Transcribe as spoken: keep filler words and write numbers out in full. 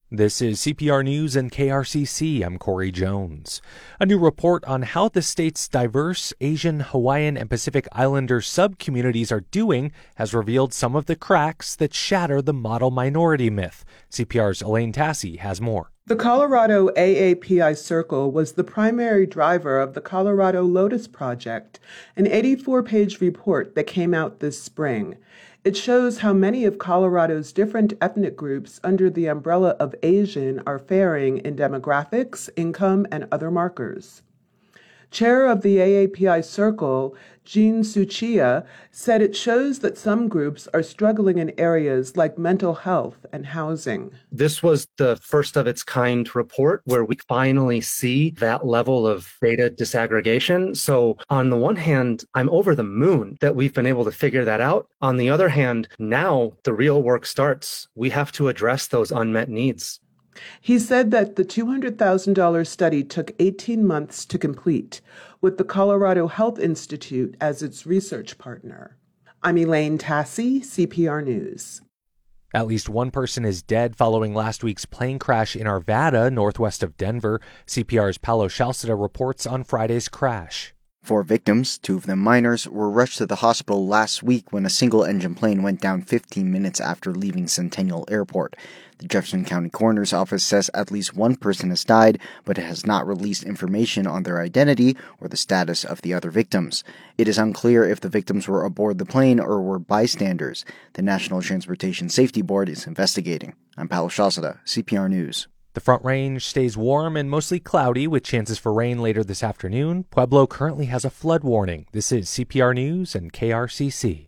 This is C P R News and K R C C. I'm Corey Jones. A new report on how the state's diverse Asian, Hawaiian, and Pacific Islander sub-communities are doing has revealed some of the cracks that shatter the model minority myth. C P R's Elaine Tassi has more. The Colorado A A P I Circle was the primary driver of the Colorado Lotus Project, an eighty-four page report that came out this spring. It shows how many of Colorado's different ethnic groups under the umbrella of Asian are faring in demographics, income, and other markers. Chair of the A A P I Circle, Jean Suchia, said it shows that some groups are struggling in areas like mental health and housing. This was the first of its kind report where we finally see that level of data disaggregation. So on the one hand, I'm over the moon that we've been able to figure that out. On the other hand, now the real work starts. We have to address those unmet needs. He said that the two hundred thousand dollars study took eighteen months to complete, with the Colorado Health Institute as its research partner. I'm Elaine Tassi, C P R News. At least one person is dead following last week's plane crash in Arvada, northwest of Denver. C P R's Paulo Shalceda reports on Friday's crash. Four victims, two of them minors, were rushed to the hospital last week when a single-engine plane went down fifteen minutes after leaving Centennial Airport. The Jefferson County Coroner's Office says at least one person has died, but it has not released information on their identity or the status of the other victims. It is unclear if the victims were aboard the plane or were bystanders. The National Transportation Safety Board is investigating. I'm Paulo Shalceda, C P R News. The Front Range stays warm and mostly cloudy with chances for rain later this afternoon. Pueblo currently has a flood warning. This is C P R News and K R C C.